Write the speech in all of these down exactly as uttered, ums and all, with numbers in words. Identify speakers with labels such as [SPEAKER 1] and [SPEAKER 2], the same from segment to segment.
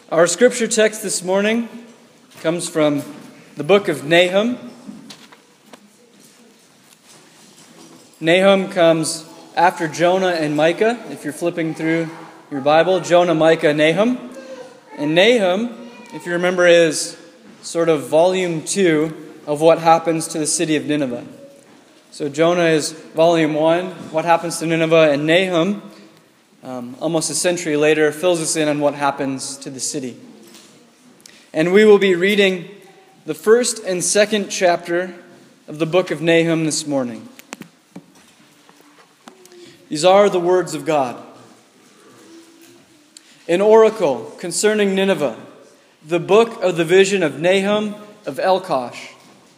[SPEAKER 1] Our scripture text this morning comes from the book of Nahum. Nahum comes after Jonah and Micah. If you're flipping through your Bible, Jonah, Micah, Nahum. And Nahum, if you remember, is sort of volume two of what happens to the city of Nineveh. So Jonah is volume one, what happens to Nineveh, and Nahum, um, almost a century later, fills us in on what happens to the city. And we will be reading the first and second chapter of the book of Nahum this morning. These are the words of God. An oracle concerning Nineveh, the book of the vision of Nahum of Elkosh.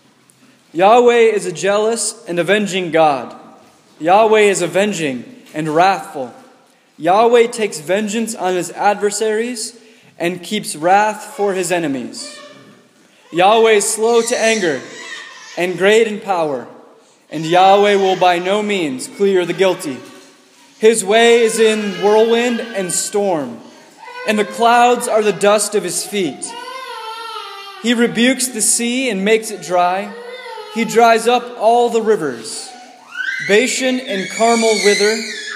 [SPEAKER 1] Yahweh is a jealous and avenging God. Yahweh is avenging and wrathful. Yahweh takes vengeance on his adversaries and keeps wrath for his enemies. Yahweh is slow to anger and great in power, and Yahweh will by no means clear the guilty. His way is in whirlwind and storm, and the clouds are the dust of his feet. He rebukes the sea and makes it dry. He dries up all the rivers. Bashan and Carmel wither.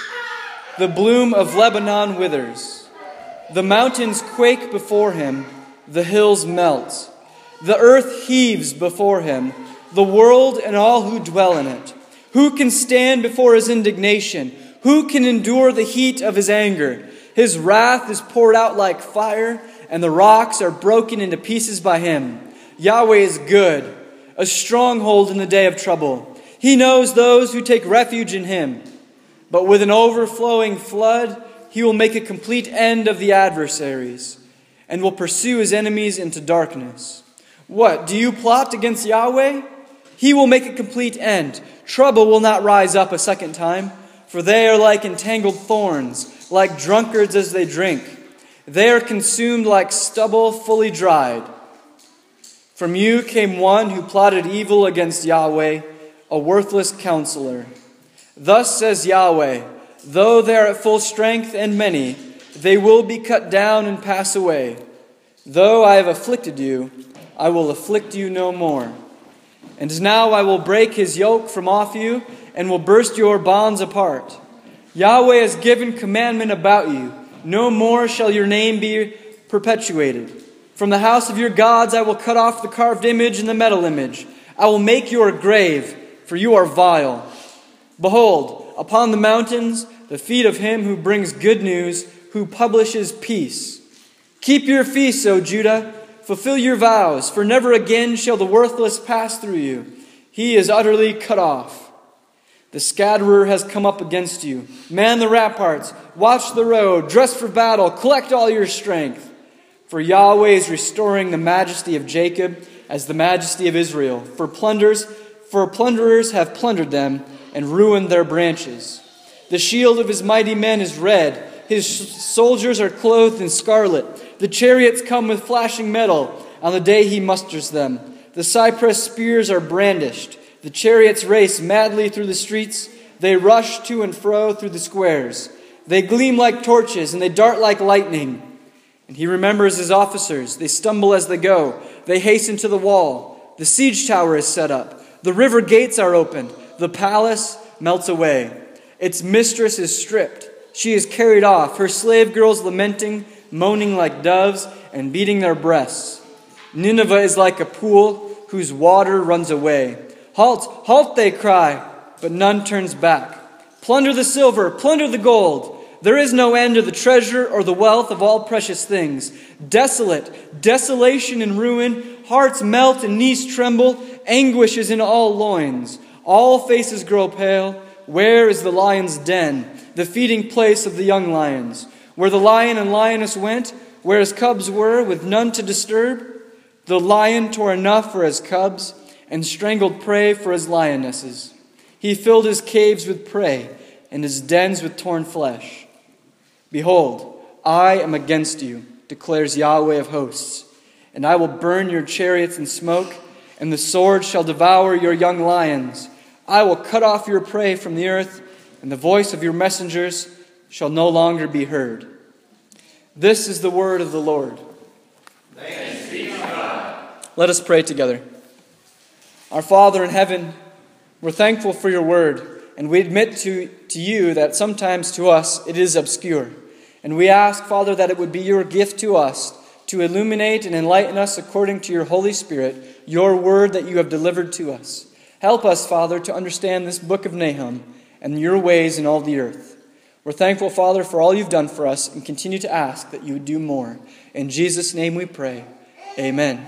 [SPEAKER 1] The bloom of Lebanon withers. The mountains quake before him. The hills melt. The earth heaves before him. The world and all who dwell in it. Who can stand before his indignation? Who can endure the heat of his anger? His wrath is poured out like fire, and the rocks are broken into pieces by him. Yahweh is good, a stronghold in the day of trouble. He knows those who take refuge in him. But with an overflowing flood, he will make a complete end of the adversaries, and will pursue his enemies into darkness. What, do you plot against Yahweh? He will make a complete end. Trouble will not rise up a second time, for they are like entangled thorns, like drunkards as they drink. They are consumed like stubble fully dried. From you came one who plotted evil against Yahweh, a worthless counselor. Thus says Yahweh, though they are at full strength and many, they will be cut down and pass away. Though I have afflicted you, I will afflict you no more. And now I will break his yoke from off you, and will burst your bonds apart. Yahweh has given commandment about you. No more shall your name be perpetuated. From the house of your gods I will cut off the carved image and the metal image. I will make you a grave, for you are vile. Behold, upon the mountains, the feet of him who brings good news, who publishes peace. Keep your feasts, O Judah. Fulfill your vows, for never again shall the worthless pass through you. He is utterly cut off. The scatterer has come up against you. Man the ramparts, watch the road, dress for battle, collect all your strength. For Yahweh is restoring the majesty of Jacob as the majesty of Israel. For plunders, for plunderers have plundered them and ruined their branches. The shield of his mighty men is red. His soldiers are clothed in scarlet. The chariots come with flashing metal on the day he musters them. The cypress spears are brandished. The chariots race madly through the streets. They rush to and fro through the squares. They gleam like torches and they dart like lightning. And he remembers his officers. They stumble as they go. They hasten to the wall. The siege tower is set up. The river gates are opened. The palace melts away. Its mistress is stripped. She is carried off. Her slave girls lamenting, moaning like doves, and beating their breasts. Nineveh is like a pool whose water runs away. Halt, halt, they cry, but none turns back. Plunder the silver, plunder the gold. There is no end to the treasure or the wealth of all precious things. Desolate, desolation and ruin, hearts melt and knees tremble, anguish is in all loins. All faces grow pale. Where is the lion's den, the feeding place of the young lions? Where the lion and lioness went, where his cubs were, with none to disturb? The lion tore enough for his cubs, and strangled prey for his lionesses. He filled his caves with prey, and his dens with torn flesh. Behold, I am against you, declares Yahweh of hosts, and I will burn your chariots in smoke, and the sword shall devour your young lions. I will cut off your prey from the earth, and the voice of your messengers shall no longer be heard. This is the word of the Lord. Let us pray together. Our Father in heaven, we're thankful for your word, and we admit to, to you that sometimes to us it is obscure. And we ask, Father, that it would be your gift to us to illuminate and enlighten us according to your Holy Spirit, your word that you have delivered to us. Help us, Father, to understand this book of Nahum and your ways in all the earth. We're thankful, Father, for all you've done for us and continue to ask that you would do more. In Jesus' name we pray. Amen.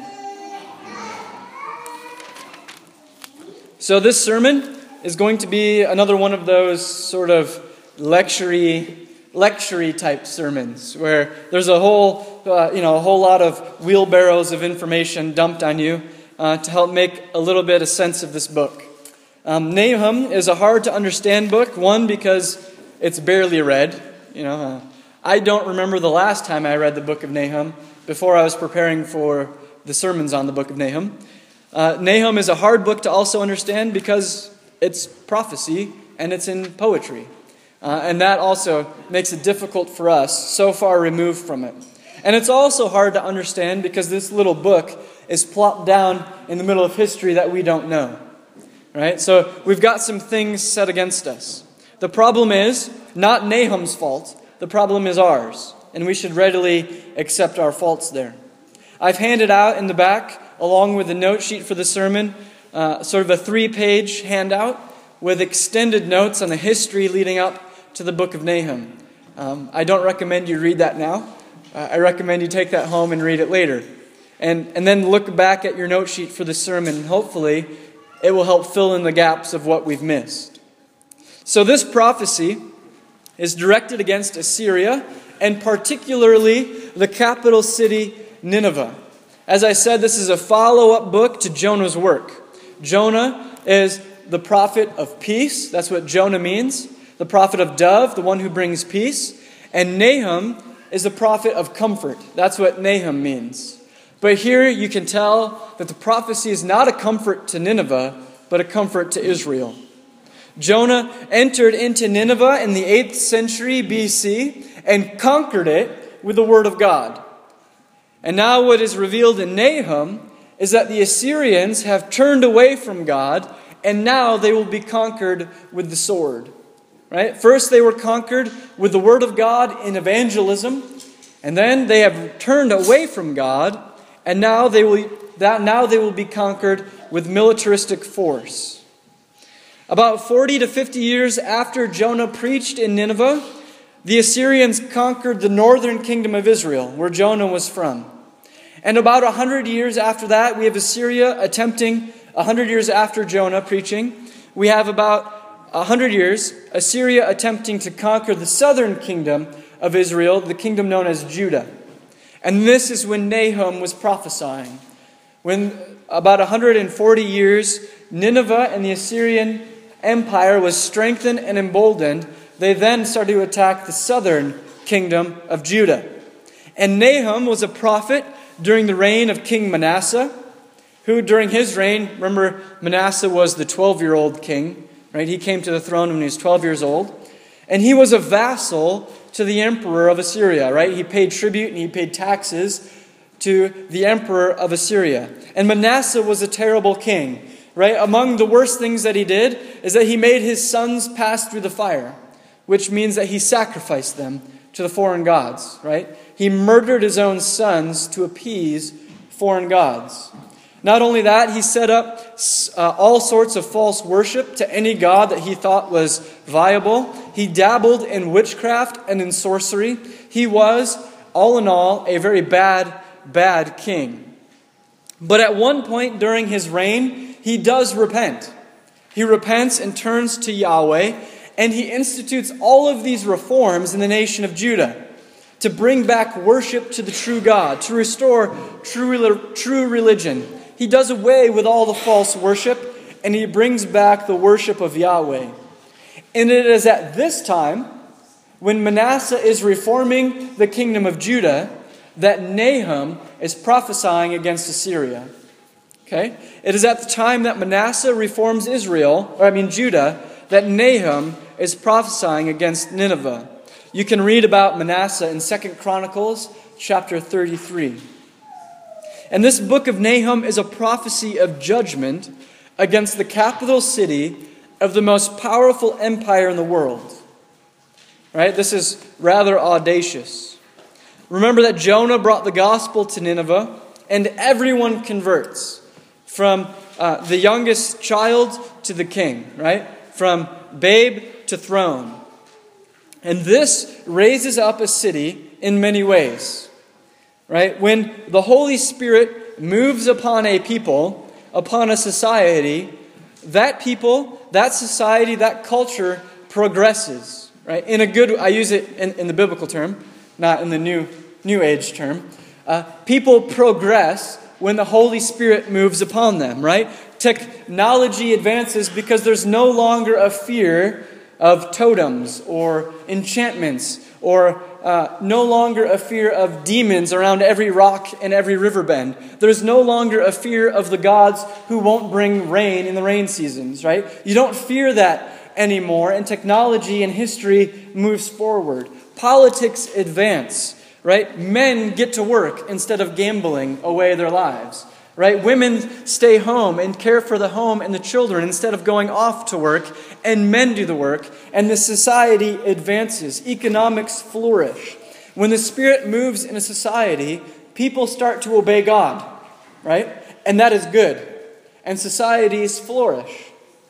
[SPEAKER 1] So this sermon is going to be another one of those sort of lecture-y lecture type sermons where there's a whole, uh, you know, a whole lot of wheelbarrows of information dumped on you uh, to help make a little bit of sense of this book. Um, Nahum is a hard to understand book. One, because it's barely read. You know, uh, I don't remember the last time I read the book of Nahum before I was preparing for the sermons on the book of Nahum. Uh, Nahum is a hard book to also understand because it's prophecy and it's in poetry. Uh, and that also makes it difficult for us, so far removed from it. And it's also hard to understand because this little book is plopped down in the middle of history that we don't know. Right? So we've got some things set against us. The problem is not Nahum's fault. The problem is ours. And we should readily accept our faults there. I've handed out in the back, along with the note sheet for the sermon, uh, sort of a three-page handout with extended notes on the history leading up to the book of Nahum. Um, I don't recommend you read that now. Uh, I recommend you take that home and read it later. And, and then look back at your note sheet for the sermon. Hopefully, it will help fill in the gaps of what we've missed. So this prophecy is directed against Assyria, and particularly the capital city, Nineveh. As I said, this is a follow-up book to Jonah's work. Jonah is the prophet of peace. That's what Jonah means. The prophet of dove, the one who brings peace. And Nahum is the prophet of comfort. That's what Nahum means. But here you can tell that the prophecy is not a comfort to Nineveh, but a comfort to Israel. Jonah entered into Nineveh in the eighth century B C and conquered it with the word of God. And now what is revealed in Nahum is that the Assyrians have turned away from God, and now they will be conquered with the sword. Right? First they were conquered with the word of God in evangelism, and then they have turned away from God, and now they will that now they will be conquered with militaristic force. About forty to fifty years after Jonah preached in Nineveh, the Assyrians conquered the northern kingdom of Israel, where Jonah was from. And about one hundred years after that, we have Assyria attempting, one hundred years after Jonah preaching, we have about one hundred years, Assyria attempting to conquer the southern kingdom of Israel, the kingdom known as Judah. And this is when Nahum was prophesying. When about one hundred forty years, Nineveh and the Assyrian Empire was strengthened and emboldened, they then started to attack the southern kingdom of Judah. And Nahum was a prophet during the reign of King Manasseh, who during his reign, remember Manasseh was the twelve-year-old king, right? He came to the throne when he was twelve years old. And he was a vassal to the emperor of Assyria, right? He paid tribute and he paid taxes to the emperor of Assyria. And Manasseh was a terrible king, right? Among the worst things that he did is that he made his sons pass through the fire, which means that he sacrificed them to the foreign gods, right? He murdered his own sons to appease foreign gods. Not only that, he set up uh, all sorts of false worship to any god that he thought was viable. He dabbled in witchcraft and in sorcery. He was, all in all, a very bad, bad king. But at one point during his reign, he does repent. He repents and turns to Yahweh, and he institutes all of these reforms in the nation of Judah to bring back worship to the true God, to restore true, true religion. He does away with all the false worship, and he brings back the worship of Yahweh. And it is at this time, when Manasseh is reforming the kingdom of Judah, that Nahum is prophesying against Assyria. Okay? It is at the time that Manasseh reforms Israel, or I mean Judah, that Nahum is prophesying against Nineveh. You can read about Manasseh in Second Chronicles chapter thirty-three. And this book of Nahum is a prophecy of judgment against the capital city of the most powerful empire in the world. Right? This is rather audacious. Remember that Jonah brought the gospel to Nineveh, and everyone converts, from uh, the youngest child to the king, right? From babe to throne. And this raises up a city in many ways, right? When the Holy Spirit moves upon a people, upon a society, that people, that society, that culture progresses, right? In a good, I use it in, in the biblical term, not in the new New Age term. Uh, people progress when the Holy Spirit moves upon them, right? Technology advances because there's no longer a fear of totems or enchantments, or uh, no longer a fear of demons around every rock and every river bend. There's no longer a fear of the gods who won't bring rain in the rain seasons, right? You don't fear that anymore, and technology and history moves forward. Politics advance. Right? Men get to work instead of gambling away their lives. Right? Women stay home and care for the home and the children instead of going off to work, and men do the work, and the society advances. Economics flourish. When the Spirit moves in a society, people start to obey God. Right? And that is good. And societies flourish.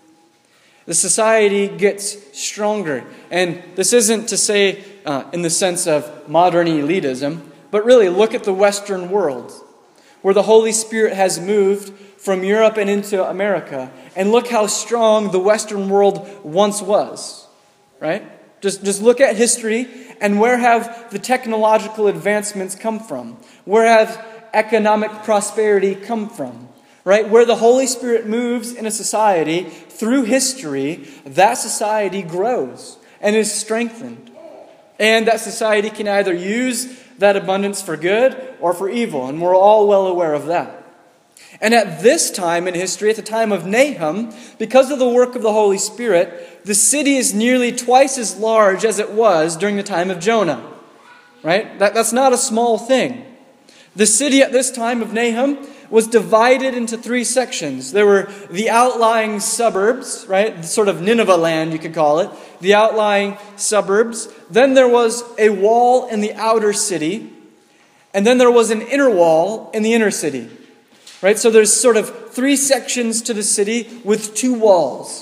[SPEAKER 1] The society gets stronger. And this isn't to say uh, in the sense of modern elitism, but really look at the Western world, where the Holy Spirit has moved from Europe and into America. And look how strong the Western world once was. Right? Just, just look at history, and where have the technological advancements come from? Where have economic prosperity come from? Right? Where the Holy Spirit moves in a society through history, that society grows and is strengthened. And that society can either use that abundance for good or for evil. And we're all well aware of that. And at this time in history, at the time of Nahum, because of the work of the Holy Spirit, the city is nearly twice as large as it was during the time of Jonah. Right? That, that's not a small thing. The city at this time of Nahum was divided into three sections. There were the outlying suburbs, right? Sort of Nineveh land, you could call it. The outlying suburbs. Then there was a wall in the outer city. And then there was an inner wall in the inner city. Right? So there's sort of three sections to the city with two walls.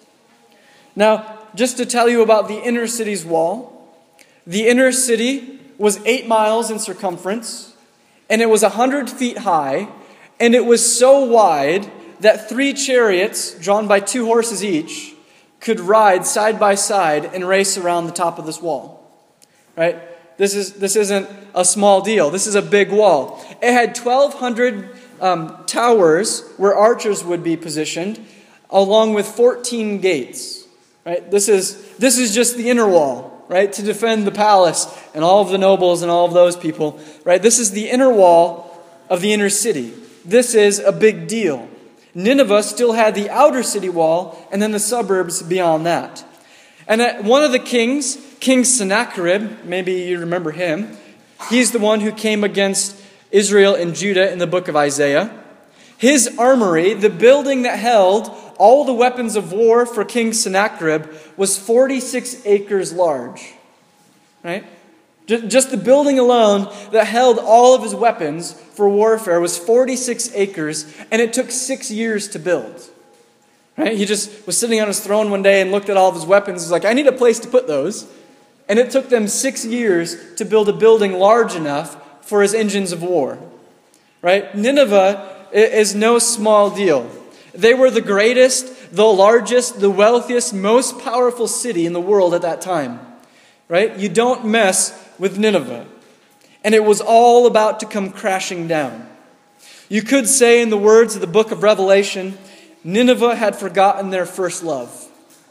[SPEAKER 1] Now, just to tell you about the inner city's wall. The inner city was eight miles in circumference. And it was a hundred feet high. And it was so wide that three chariots, drawn by two horses each, could ride side by side and race around the top of this wall. Right? This is this isn't a small deal. This is a big wall. It had twelve hundred um, towers where archers would be positioned, along with fourteen gates. Right? This is this is just the inner wall, right? To defend the palace and all of the nobles and all of those people. Right? This is the inner wall of the inner city. This is a big deal. Nineveh still had the outer city wall and then the suburbs beyond that. And one of the kings, King Sennacherib, maybe you remember him, he's the one who came against Israel and Judah in the book of Isaiah. His armory, the building that held all the weapons of war for King Sennacherib, was forty-six acres large. Right? Just the building alone that held all of his weapons for warfare was forty-six acres, and it took six years to build. Right? He just was sitting on his throne one day and looked at all of his weapons. He's like, I need a place to put those. And it took them six years to build a building large enough for his engines of war. Right? Nineveh is no small deal. They were the greatest, the largest, the wealthiest, most powerful city in the world at that time. Right? You don't mess with Nineveh. And it was all about to come crashing down. You could say, in the words of the book of Revelation, Nineveh had forgotten their first love.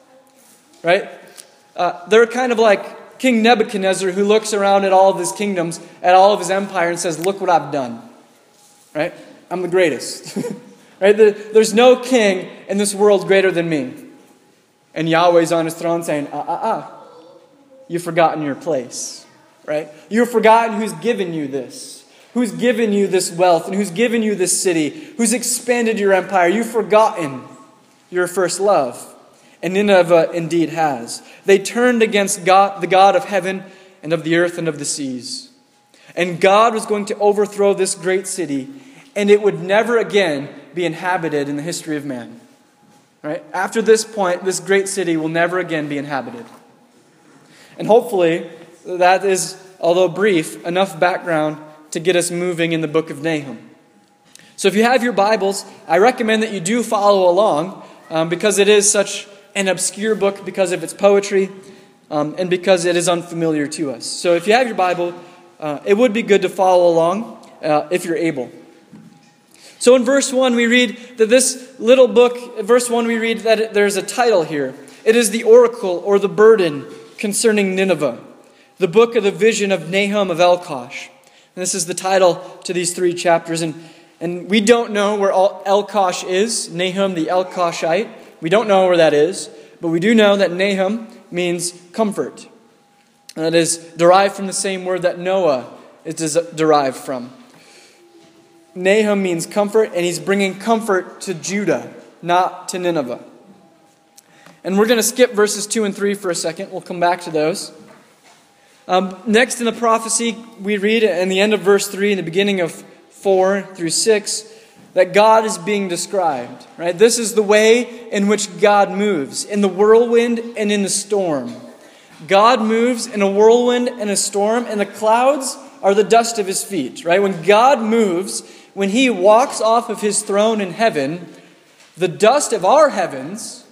[SPEAKER 1] Right? Uh, they're kind of like King Nebuchadnezzar, who looks around at all of his kingdoms, at all of his empire, and says, look what I've done. Right? I'm the greatest. Right? There's no king in this world greater than me. And Yahweh's on his throne saying, ah, ah, ah. You've forgotten your place. Right? You've forgotten who's given you this. who's given you this wealth and who's given you this city, who's expanded your empire. You've forgotten your first love. And Nineveh indeed has. They turned against God, the God of heaven and of the earth and of the seas. And God was going to overthrow this great city, and it would never again be inhabited in the history of man. Right? After this point, this great city will never again be inhabited. And hopefully, that is, although brief, enough background to get us moving in the book of Nahum. So if you have your Bibles, I recommend that you do follow along um, because it is such an obscure book because of its poetry um, and because it is unfamiliar to us. So if you have your Bible, uh, it would be good to follow along uh, if you're able. So in verse one, we read that this little book, verse one, we read that it, there's a title here. It is the oracle or the burden concerning Nineveh, the book of the vision of Nahum of Elkosh. And this is the title to these three chapters. And, and we don't know where Elkosh is, Nahum the Elkoshite. We don't know where that is, but we do know that Nahum means comfort. And that is derived from the same word that Noah is derived from. Nahum means comfort, and he's bringing comfort to Judah, not to Nineveh. And we're going to skip verses two and three for a second. We'll come back to those. Um, next in the prophecy, we read in the end of verse three, in the beginning of four through six, that God is being described. Right? This is the way in which God moves, in the whirlwind and in the storm. God moves in a whirlwind and a storm, and the clouds are the dust of his feet. Right? When God moves, when he walks off of his throne in heaven, the dust of our heavens,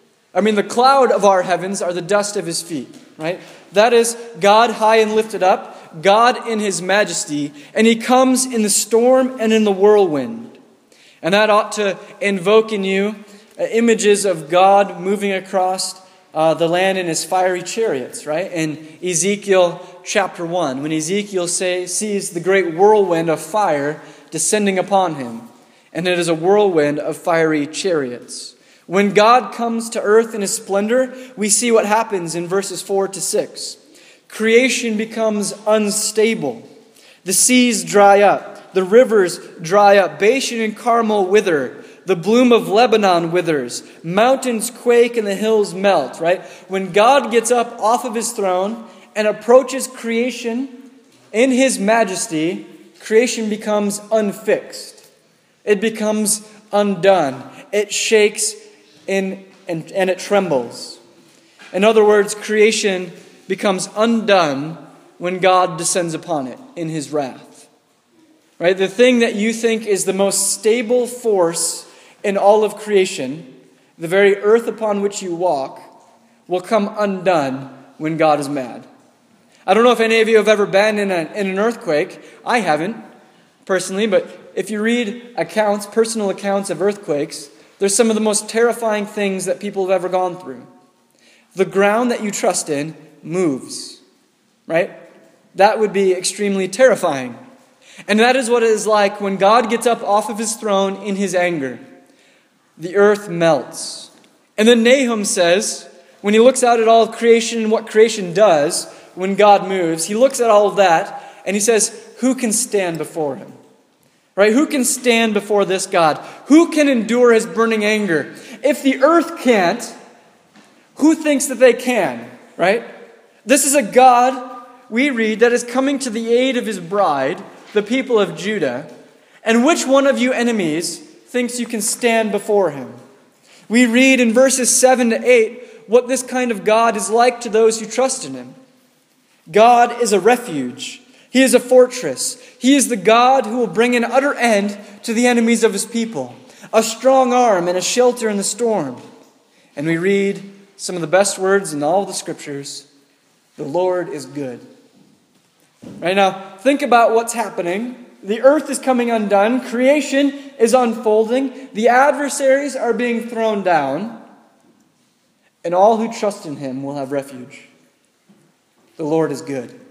[SPEAKER 1] I mean the cloud of our heavens are the dust of his feet. Right? That is God high and lifted up, God in his majesty, and he comes in the storm and in the whirlwind. And that ought to invoke in you uh, images of God moving across uh, the land in his fiery chariots, right? In Ezekiel chapter one, when Ezekiel say, sees the great whirlwind of fire descending upon him. And it is a whirlwind of fiery chariots. When God comes to earth in his splendor, we see what happens in verses four to six. Creation becomes unstable. The seas dry up. The rivers dry up. Bashan and Carmel wither. The bloom of Lebanon withers. Mountains quake and the hills melt, right? When God gets up off of his throne and approaches creation in his majesty, creation becomes unfixed. It becomes undone. It shakes in, and, and it trembles. In other words, creation becomes undone when God descends upon it in his wrath. Right? The thing that you think is the most stable force in all of creation, the very earth upon which you walk, will come undone when God is mad. I don't know if any of you have ever been in, a, in an earthquake. I haven't, personally, but if you read accounts, personal accounts of earthquakes, they're some of the most terrifying things that people have ever gone through. The ground that you trust in moves, right? That would be extremely terrifying. And that is what it is like when God gets up off of his throne in his anger. The earth melts. And then Nahum says, when he looks out at all of creation and what creation does when God moves, he looks at all of that and he says, who can stand before him? Right? Who can stand before this God? Who can endure his burning anger? If the earth can't, who thinks that they can? Right? This is a God, we read, that is coming to the aid of his bride, the people of Judah. And which one of you enemies thinks you can stand before him? We read in verses seven to eight what this kind of God is like to those who trust in him. God is a refuge. He is a fortress. He is the God who will bring an utter end to the enemies of his people. A strong arm and a shelter in the storm. And we read some of the best words in all of the scriptures. The Lord is good. Right now, think about what's happening. The earth is coming undone. Creation is unfolding. The adversaries are being thrown down. And all who trust in him will have refuge. The Lord is good.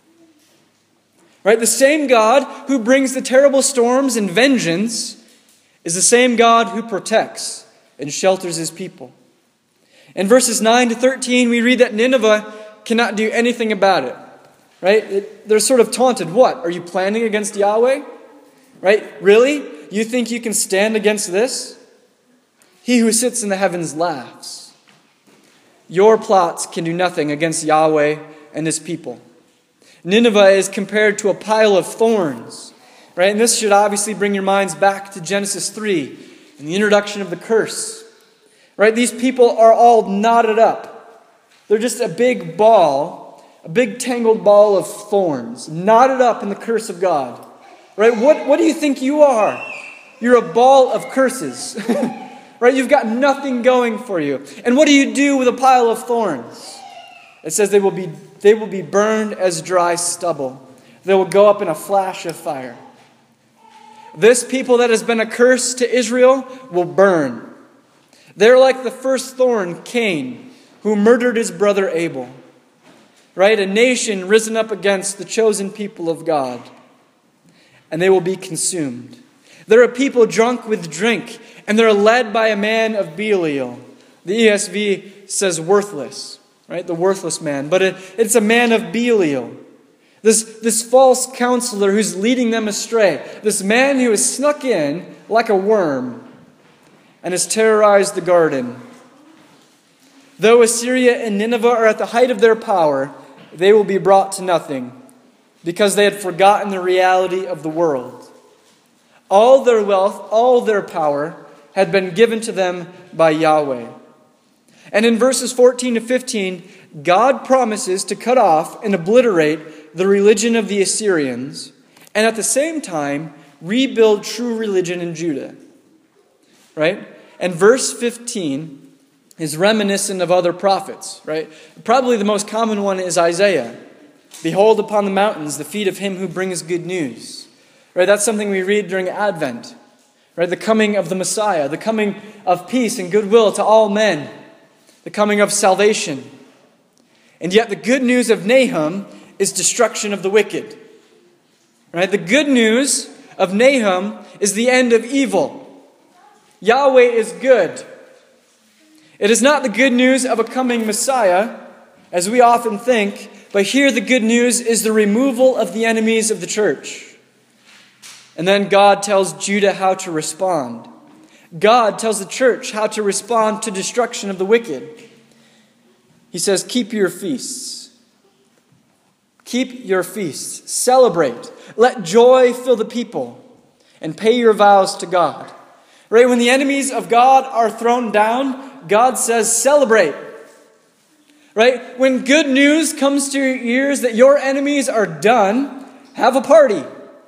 [SPEAKER 1] Right? The same God who brings the terrible storms and vengeance is the same God who protects and shelters his people. In verses nine to thirteen, we read that Nineveh cannot do anything about it. Right? It, they're sort of taunted. What? Are you planning against Yahweh? Right? Really? You think you can stand against this? He who sits in the heavens laughs. Your plots can do nothing against Yahweh and his people. Nineveh is compared to a pile of thorns. Right? And this should obviously bring your minds back to Genesis three and the introduction of the curse. Right? These people are all knotted up. They're just a big ball, a big tangled ball of thorns, knotted up in the curse of God. Right? What, what do you think you are? You're a ball of curses. Right? You've got nothing going for you. And what do you do with a pile of thorns? It says they will be, they will be burned as dry stubble. They will go up in a flash of fire. This people that has been a curse to Israel will burn. They're like the first thorn, Cain, who murdered his brother Abel. Right? A nation risen up against the chosen people of God. And they will be consumed. They're a people drunk with drink, and they're led by a man of Belial. The E S V says worthless, right? The worthless man. But it, it's a man of Belial. This, this false counselor who's leading them astray. This man who has snuck in like a worm and has terrorized the garden. Though Assyria and Nineveh are at the height of their power, they will be brought to nothing because they had forgotten the reality of the world. All their wealth, all their power had been given to them by Yahweh. And in verses fourteen to fifteen, God promises to cut off and obliterate the religion of the Assyrians, and at the same time, rebuild true religion in Judah. Right? And verse fifteen is reminiscent of other prophets, right? Probably the most common one is Isaiah. Behold upon the mountains the feet of him who brings good news. Right? That's something we read during Advent. Right? The coming of the Messiah, the coming of peace and goodwill to all men, the coming of salvation. And yet the good news of Nahum is destruction of the wicked. Right? The good news of Nahum is the end of evil. Yahweh is good. It is not the good news of a coming Messiah, as we often think, but here the good news is the removal of the enemies of the church. And then God tells Judah how to respond. God tells the church how to respond to destruction of the wicked. He says, keep your feasts. Keep your feasts. Celebrate. Let joy fill the people. And pay your vows to God. Right? When the enemies of God are thrown down, God says, celebrate. Right? When good news comes to your ears that your enemies are done, have a party.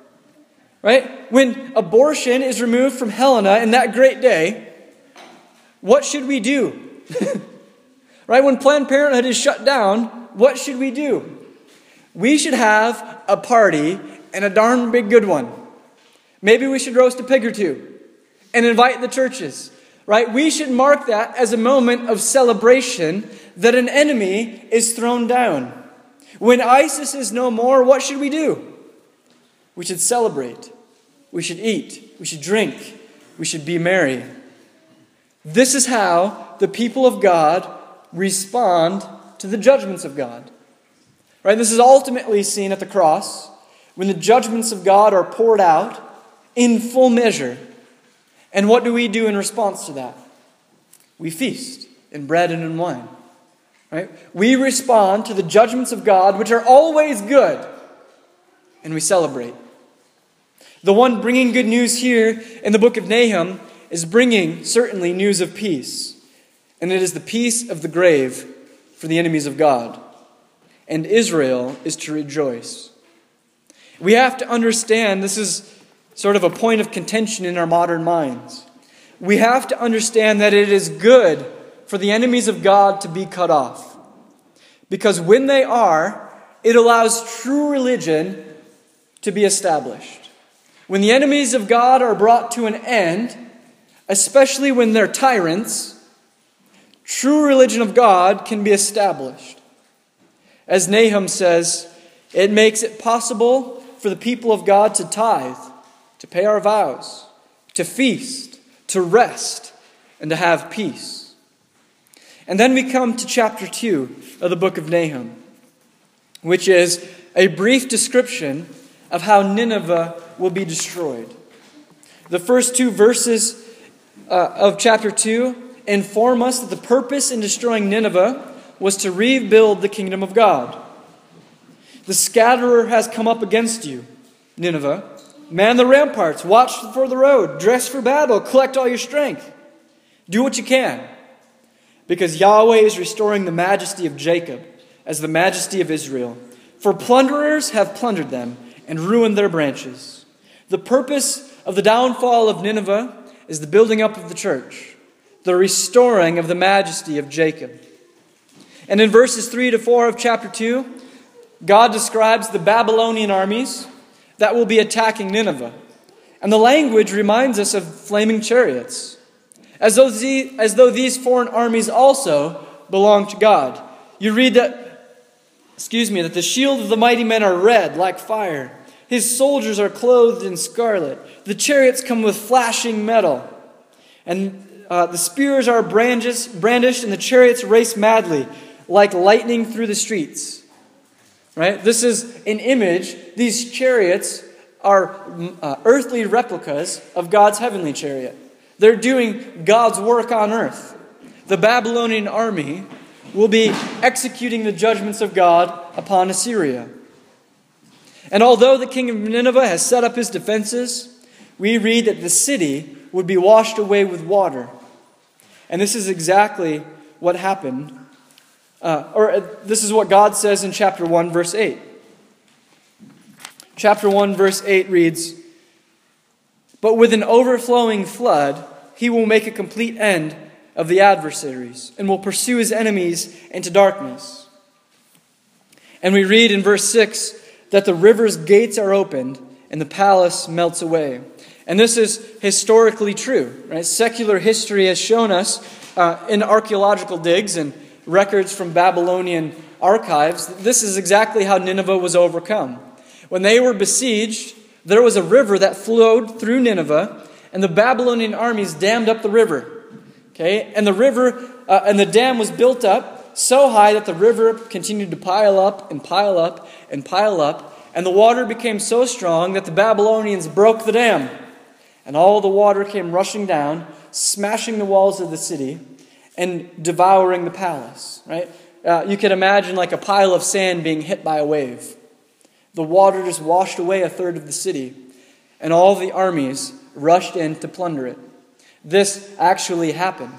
[SPEAKER 1] Right? When abortion is removed from Helena in that great day, what should we do? Right? When Planned Parenthood is shut down, what should we do? We should have a party, and a darn big good one. Maybe we should roast a pig or two and invite the churches. Right? We should mark that as a moment of celebration that an enemy is thrown down. When ISIS is no more, what should we do? We should celebrate. We should eat. We should drink. We should be merry. This is how the people of God respond to the judgments of God. Right? This is ultimately seen at the cross when the judgments of God are poured out in full measure. And what do we do in response to that? We feast in bread and in wine. Right? We respond to the judgments of God, which are always good, and we celebrate. The one bringing good news here in the book of Nahum is bringing, certainly, news of peace. And it is the peace of the grave for the enemies of God. And Israel is to rejoice. We have to understand, this is sort of a point of contention in our modern minds. We have to understand that it is good for the enemies of God to be cut off. Because when they are, it allows true religion to be established. When the enemies of God are brought to an end, especially when they're tyrants, true religion of God can be established. As Nahum says, it makes it possible for the people of God to tithe, to pay our vows, to feast, to rest, and to have peace. And then we come to chapter two of the book of Nahum, which is a brief description of how Nineveh will be destroyed. The first two verses uh, of chapter two inform us that the purpose in destroying Nineveh was to rebuild the kingdom of God. The scatterer has come up against you, Nineveh. Man the ramparts, watch for the road, dress for battle, collect all your strength. Do what you can, because Yahweh is restoring the majesty of Jacob as the majesty of Israel. For plunderers have plundered them and ruined their branches. The purpose of the downfall of Nineveh is the building up of the church, the restoring of the majesty of Jacob. And in verses three to four of chapter two, God describes the Babylonian armies that will be attacking Nineveh. And the language reminds us of flaming chariots, as though, the, as though these foreign armies also belong to God. You read that, excuse me, that the shield of the mighty men are red like fire. His soldiers are clothed in scarlet. The chariots come with flashing metal. And uh, the spears are brandished, brandished, and the chariots race madly, like lightning through the streets. Right? This is an image. These chariots are uh, earthly replicas of God's heavenly chariot. They're doing God's work on earth. The Babylonian army will be executing the judgments of God upon Assyria. And although the king of Nineveh has set up his defenses, we read that the city would be washed away with water. And this is exactly what happened. Uh, or uh, this is what God says in chapter one, verse eight. Chapter one, verse eight reads, "But with an overflowing flood, he will make a complete end of the adversaries and will pursue his enemies into darkness." And we read in verse six that the river's gates are opened and the palace melts away. And this is historically true. Right? Secular history has shown us uh, in archaeological digs and records from Babylonian archives, this is exactly how Nineveh was overcome. When they were besieged, there was a river that flowed through Nineveh, and the Babylonian armies dammed up the river. Okay, and the river uh, and the dam was built up so high that the river continued to pile up and pile up and pile up, and the water became so strong that the Babylonians broke the dam, and all the water came rushing down, smashing the walls of the city and devouring the palace. Right? Uh, you can imagine like a pile of sand being hit by a wave. The water just washed away a third of the city, and all the armies rushed in to plunder it. This actually happened.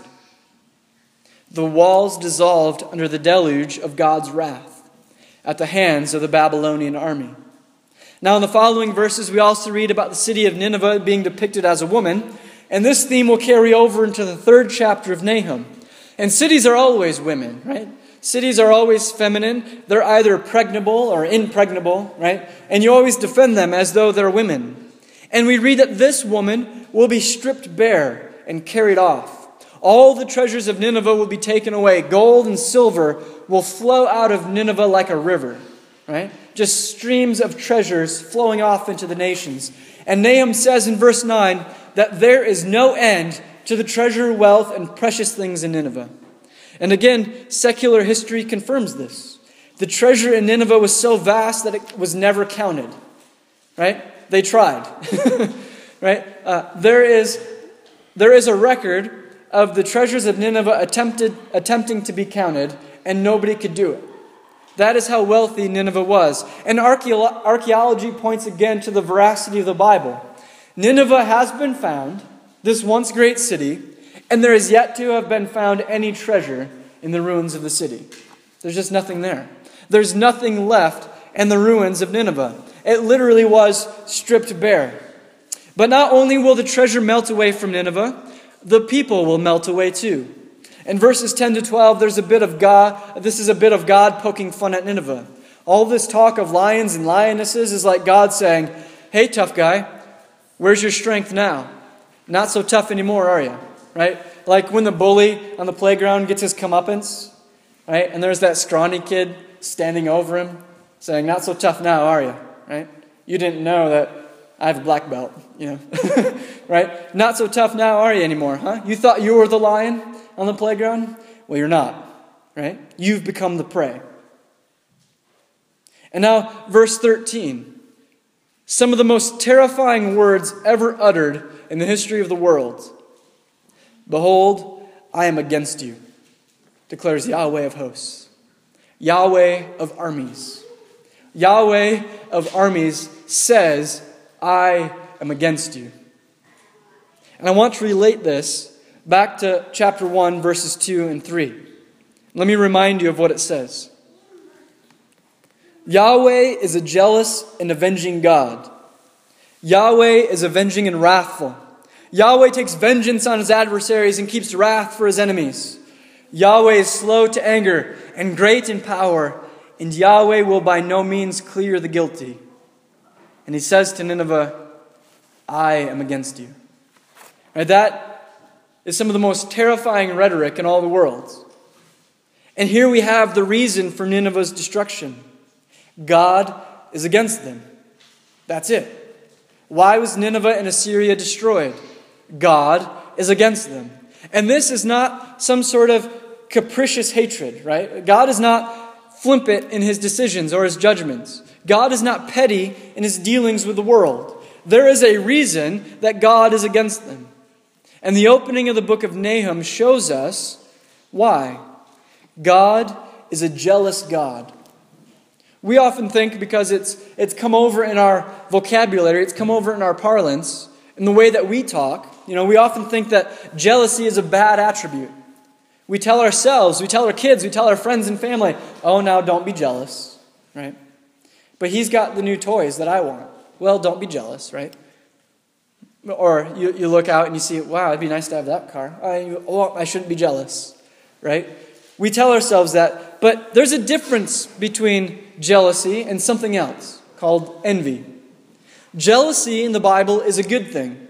[SPEAKER 1] The walls dissolved under the deluge of God's wrath at the hands of the Babylonian army. Now in the following verses, we also read about the city of Nineveh being depicted as a woman, and this theme will carry over into the third chapter of Nahum. And cities are always women, right? Cities are always feminine. They're either pregnable or impregnable, right? And you always defend them as though they're women. And we read that this woman will be stripped bare and carried off. All the treasures of Nineveh will be taken away. Gold and silver will flow out of Nineveh like a river, right? Just streams of treasures flowing off into the nations. And Nahum says in verse nine that there is no end to the treasure, wealth, and precious things in Nineveh. And again, secular history confirms this. The treasure in Nineveh was so vast that it was never counted. Right? They tried. Right? Uh, there is, there is a record of the treasures of Nineveh attempted, attempting to be counted, and nobody could do it. That is how wealthy Nineveh was. And archaeo- archaeology points again to the veracity of the Bible. Nineveh has been found, this once great city, and there is yet to have been found any treasure in the ruins of the city. There's just nothing there. There's nothing left in the ruins of Nineveh. It literally was stripped bare. But not only will the treasure melt away from Nineveh, the people will melt away too. In verses ten to twelve, there's a bit of God, this is a bit of God poking fun at Nineveh. All this talk of lions and lionesses is like God saying, "Hey, tough guy, where's your strength now? Not so tough anymore, are you?" Right? Like when the bully on the playground gets his comeuppance, right? And there's that scrawny kid standing over him saying, "Not so tough now, are you?" Right? You didn't know that I have a black belt, you know. Right? Not so tough now, are you anymore, huh? You thought you were the lion on the playground? Well, you're not, right? You've become the prey. And now, verse thirteen. Some of the most terrifying words ever uttered in the history of the world. Behold, I am against you, declares Yahweh of hosts. Yahweh of armies. Yahweh of armies says, I am against you. And I want to relate this back to chapter one, verses two and three. Let me remind you of what it says. Yahweh is a jealous and avenging God. Yahweh is avenging and wrathful. Yahweh takes vengeance on his adversaries and keeps wrath for his enemies. Yahweh is slow to anger and great in power, and Yahweh will by no means clear the guilty. And he says to Nineveh, I am against you. Right, that is some of the most terrifying rhetoric in all the world. And here we have the reason for Nineveh's destruction. God is against them. That's it. Why was Nineveh and Assyria destroyed? God is against them. And this is not some sort of capricious hatred, right? God is not flippant in his decisions or his judgments. God is not petty in his dealings with the world. There is a reason that God is against them. And the opening of the book of Nahum shows us why. God is a jealous God. We often think, because it's it's come over in our vocabulary, it's come over in our parlance, in the way that we talk, you know, we often think that jealousy is a bad attribute. We tell ourselves, we tell our kids, we tell our friends and family, oh, now don't be jealous, right? But he's got the new toys that I want. Well, don't be jealous, right? Or you, you look out and you see, wow, it'd be nice to have that car. I, oh, I shouldn't be jealous, right? We tell ourselves that, but there's a difference between jealousy and something else called envy. Jealousy in the Bible is a good thing.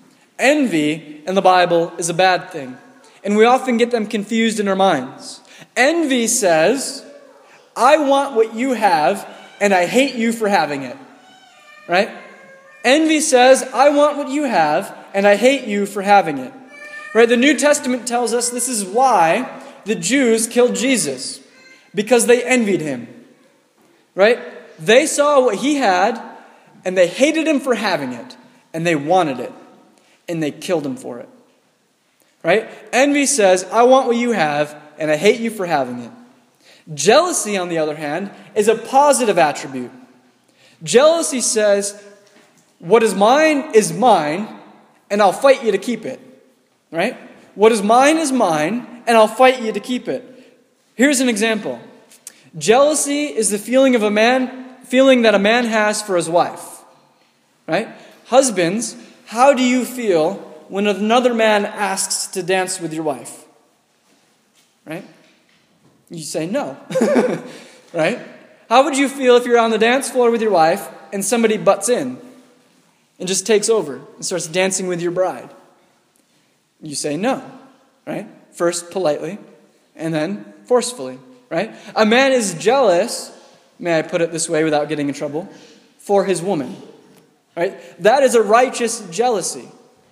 [SPEAKER 1] Envy in the Bible is a bad thing. And we often get them confused in our minds. Envy says, I want what you have, and I hate you for having it. Right? Envy says, I want what you have, and I hate you for having it. Right? The New Testament tells us this is why the Jews killed Jesus. Because they envied him. Right? They saw what he had, and they hated him for having it. And they wanted it. And they killed him for it. Right? Envy says, I want what you have, and I hate you for having it. Jealousy, on the other hand, is a positive attribute. Jealousy says, what is mine is mine, and I'll fight you to keep it. Right? What is mine is mine, and I'll fight you to keep it. Here's an example. Jealousy is the feeling of a man, feeling that a man has for his wife. Right? Husbands, how do you feel when another man asks to dance with your wife? Right? You say no. Right? How would you feel if you're on the dance floor with your wife and somebody butts in and just takes over and starts dancing with your bride? You say no. Right? First politely and then forcefully. Right? A man is jealous, may I put it this way without getting in trouble, for his woman. Right? That is a righteous jealousy.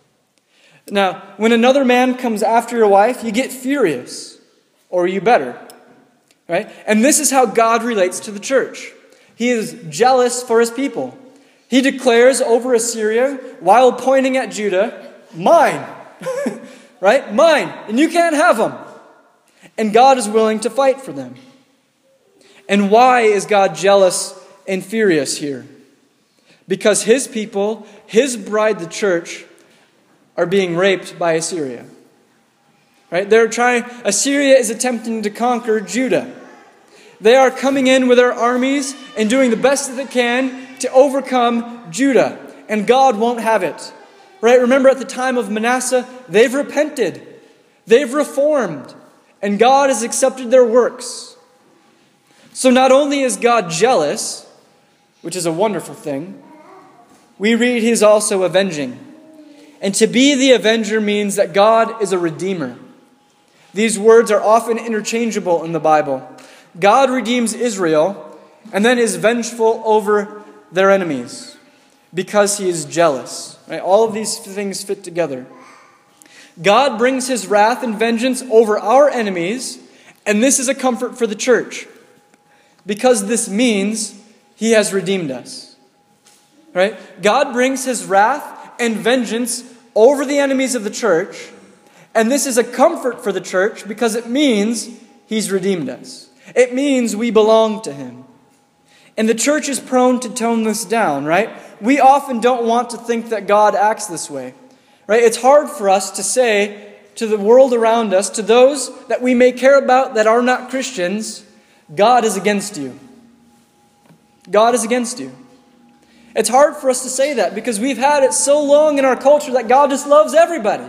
[SPEAKER 1] Now, when another man comes after your wife, you get furious, or you better. Right? And this is how God relates to the church. He is jealous for his people. He declares over Assyria, while pointing at Judah, mine. Right? Mine. And you can't have them. And God is willing to fight for them. And why is God jealous and furious here? Because his people, his bride, the church, are being raped by Assyria. Right? They're trying, Assyria is attempting to conquer Judah. They are coming in with their armies and doing the best that they can to overcome Judah. And God won't have it. Right? Remember at the time of Manasseh, they've repented. They've reformed. And God has accepted their works. So not only is God jealous, which is a wonderful thing, we read he's also avenging. And to be the avenger means that God is a redeemer. These words are often interchangeable in the Bible. God redeems Israel and then is vengeful over their enemies because he is jealous. Right? All of these things fit together. God brings his wrath and vengeance over our enemies, and this is a comfort for the church because this means He has redeemed us. Right? God brings his wrath and vengeance over the enemies of the church, and this is a comfort for the church because it means he's redeemed us. It means we belong to him. And the church is prone to tone this down, right? We often don't want to think that God acts this way, right? It's hard for us to say to the world around us, to those that we may care about that are not Christians, God is against you. God is against you. It's hard for us to say that because we've had it so long in our culture that God just loves everybody.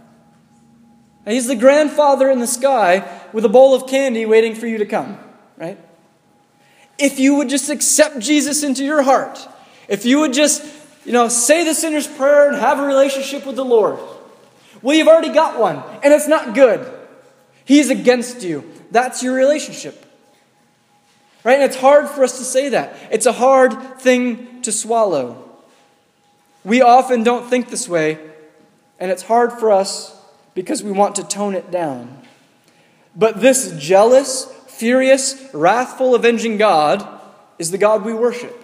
[SPEAKER 1] And he's the grandfather in the sky with a bowl of candy waiting for you to come, right? If you would just accept Jesus into your heart, if you would just, you know, say the sinner's prayer and have a relationship with the Lord, well, you've already got one, and it's not good. He's against you. That's your relationship. Right? And it's hard for us to say that. It's a hard thing to swallow. We often don't think this way, and it's hard for us because we want to tone it down. But this jealous, furious, wrathful, avenging God is the God we worship.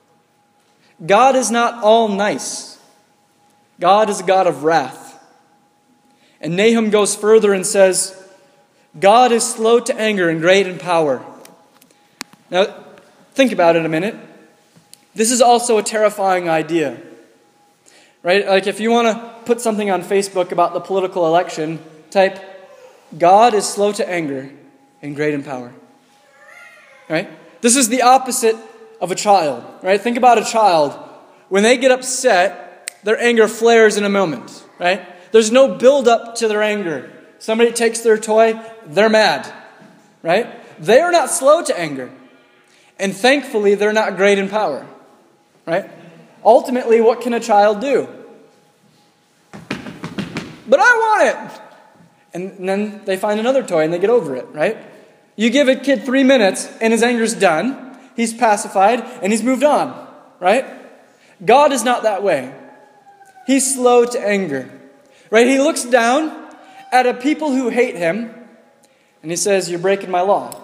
[SPEAKER 1] God is not all nice. God is a God of wrath. And Nahum goes further and says, God is slow to anger and great in power. Now, think about it a minute. This is also a terrifying idea. Right? Like if you want to put something on Facebook about the political election, type, God is slow to anger and great in power. Right? This is the opposite of a child. Right? Think about a child. When they get upset, their anger flares in a moment. Right? There's no build-up to their anger. Somebody takes their toy, they're mad. Right? They are not slow to anger. And thankfully, they're not great in power. Right? Ultimately, what can a child do? But I want it! And then they find another toy and they get over it, right? You give a kid three minutes and his anger's done. He's pacified and he's moved on, right? God is not that way. He's slow to anger, right? He looks down at a people who hate him and he says, you're breaking my law.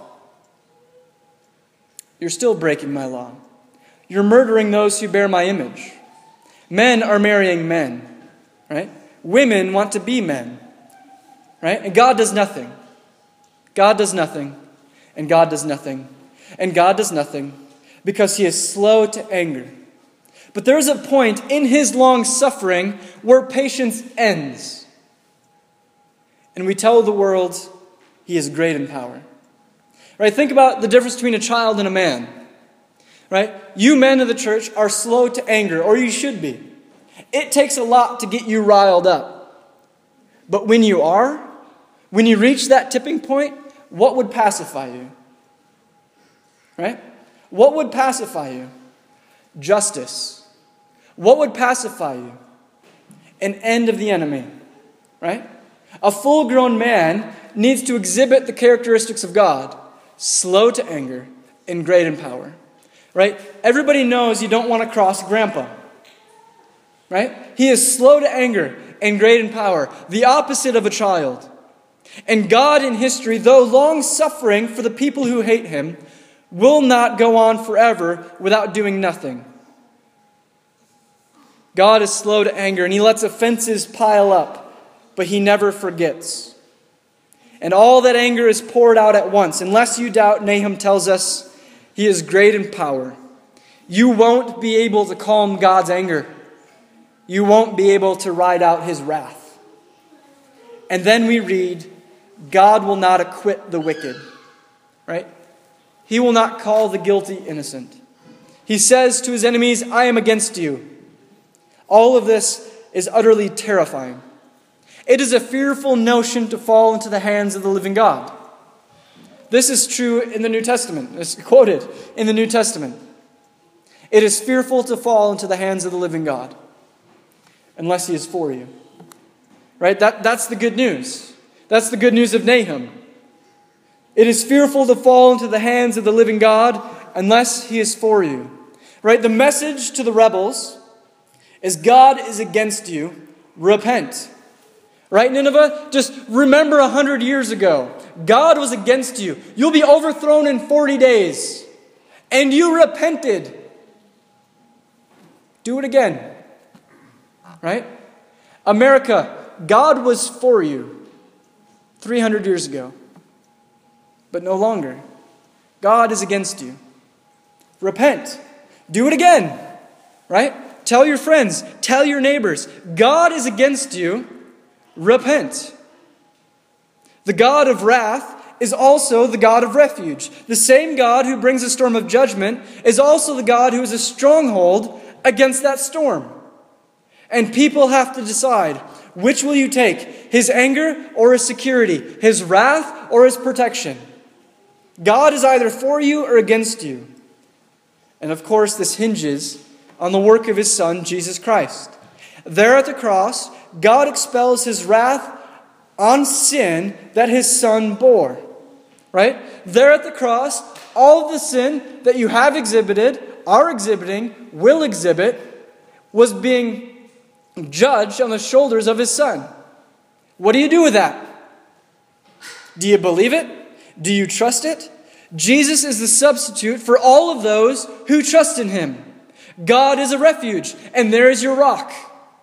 [SPEAKER 1] You're still breaking my law. You're murdering those who bear my image. Men are marrying men, right? Women want to be men, right? And God does nothing. God does nothing. And God does nothing. And God does nothing because he is slow to anger. But there is a point in his long suffering where patience ends. And we tell the world he is great in power. Right? Think about the difference between a child and a man. Right? You men of the church are slow to anger, or you should be. It takes a lot to get you riled up. But when you are, when you reach that tipping point, what would pacify you? Right? What would pacify you? Justice. What would pacify you? An end of the enemy. Right? A full-grown man needs to exhibit the characteristics of God. Slow to anger and great in power. Right? Everybody knows you don't want to cross grandpa. Right? He is slow to anger and great in power. The opposite of a child. And God in history, though long suffering for the people who hate him, will not go on forever without doing nothing. God is slow to anger and he lets offenses pile up, but he never forgets. And all that anger is poured out at once. Unless you doubt, Nahum tells us, he is great in power. You won't be able to calm God's anger. You won't be able to ride out his wrath. And then we read, God will not acquit the wicked. Right? He will not call the guilty innocent. He says to his enemies, I am against you. All of this is utterly terrifying. It is a fearful notion to fall into the hands of the living God. This is true in the New Testament. It's quoted in the New Testament. It is fearful to fall into the hands of the living God unless he is for you. Right? That, that's the good news. That's the good news of Nahum. It is fearful to fall into the hands of the living God unless he is for you. Right? The message to the rebels is God is against you. Repent. Right, Nineveh? Just remember a hundred years ago. God was against you. You'll be overthrown in forty days. And you repented. Do it again. Right? America, God was for you three hundred years ago, but no longer. God is against you. Repent. Do it again. Right? Tell your friends. Tell your neighbors. God is against you. Repent. The God of wrath is also the God of refuge. The same God who brings a storm of judgment is also the God who is a stronghold against that storm. And people have to decide, which will you take? His anger or his security? His wrath or his protection? God is either for you or against you. And of course, this hinges on the work of his Son, Jesus Christ. There at the cross, God expels his wrath on sin that his Son bore. Right? There at the cross, all of the sin that you have exhibited, are exhibiting, will exhibit, was being judged on the shoulders of his Son. What do you do with that? Do you believe it? Do you trust it? Jesus is the substitute for all of those who trust in him. God is a refuge, and there is your rock.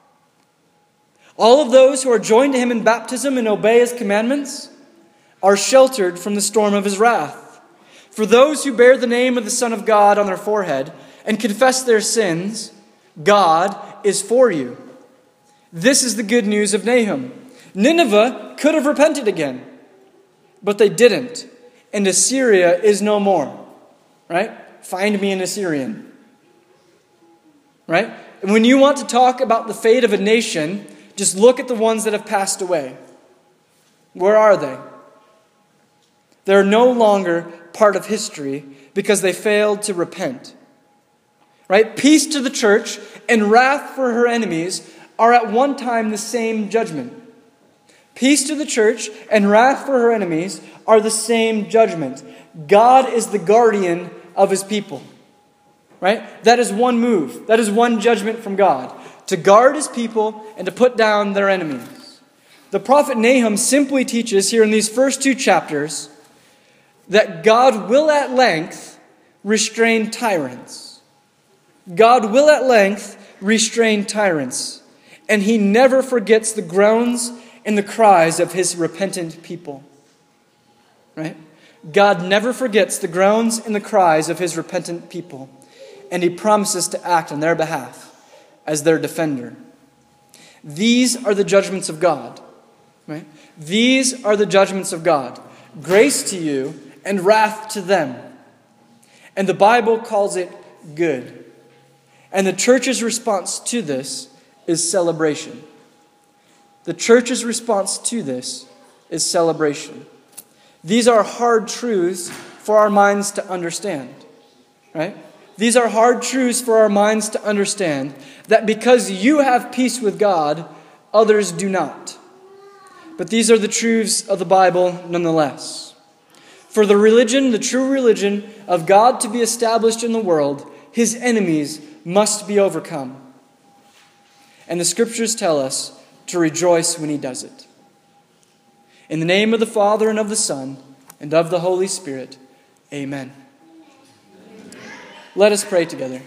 [SPEAKER 1] All of those who are joined to him in baptism and obey his commandments are sheltered from the storm of his wrath. For those who bear the name of the Son of God on their forehead and confess their sins, God is for you. This is the good news of Nahum. Nineveh could have repented again, but they didn't. And Assyria is no more. Right? Find me an Assyrian. Right? And when you want to talk about the fate of a nation, just look at the ones that have passed away. Where are they? They're no longer part of history because they failed to repent. Right? Peace to the church and wrath for her enemies are at one time the same judgment. Peace to the church and wrath for her enemies are the same judgment. God is the guardian of his people. Right? That is one move. That is one judgment from God. To guard his people and to put down their enemies. The prophet Nahum simply teaches here in these first two chapters that God will at length restrain tyrants. God will at length restrain tyrants. And he never forgets the groans and the cries of his repentant people. Right? God never forgets the groans and the cries of his repentant people. And he promises to act on their behalf as their defender. These are the judgments of God. Right? These are the judgments of God. Grace to you and wrath to them. And the Bible calls it good. And the church's response to this is celebration. The church's response to this is celebration. These are hard truths for our minds to understand. Right? These are hard truths for our minds to understand, that because you have peace with God, others do not. But these are the truths of the Bible nonetheless. For the religion, the true religion of God to be established in the world, his enemies must be overcome. And the scriptures tell us to rejoice when he does it. In the name of the Father and of the Son and of the Holy Spirit, amen. Let us pray together.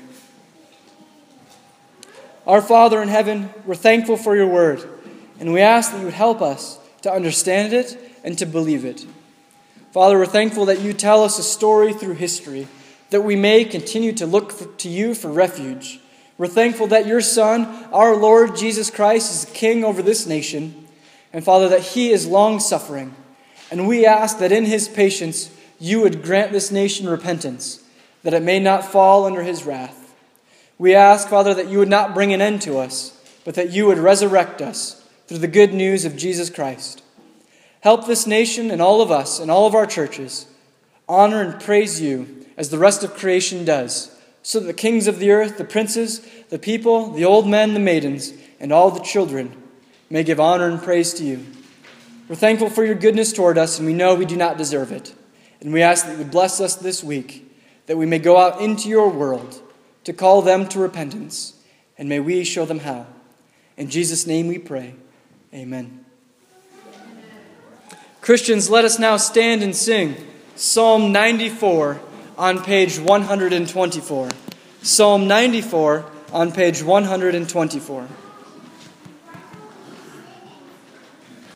[SPEAKER 1] Our Father in heaven, we're thankful for your word, and we ask that you would help us to understand it and to believe it. Father, we're thankful that you tell us a story through history, that we may continue to look for, to you for refuge. We're thankful that your Son, our Lord Jesus Christ, is the King over this nation, and Father, that he is long-suffering. And we ask that in his patience you would grant this nation repentance, that it may not fall under his wrath. We ask, Father, that you would not bring an end to us, but that you would resurrect us through the good news of Jesus Christ. Help this nation and all of us and all of our churches honor and praise you as the rest of creation does, so that the kings of the earth, the princes, the people, the old men, the maidens, and all the children may give honor and praise to you. We're thankful for your goodness toward us, and we know we do not deserve it. And we ask that you would bless us this week, that we may go out into your world to call them to repentance, and may we show them how. In Jesus' name we pray. Amen. Christians, let us now stand and sing Psalm ninety-four on page one hundred twenty-four. Psalm ninety-four on page one hundred twenty-four.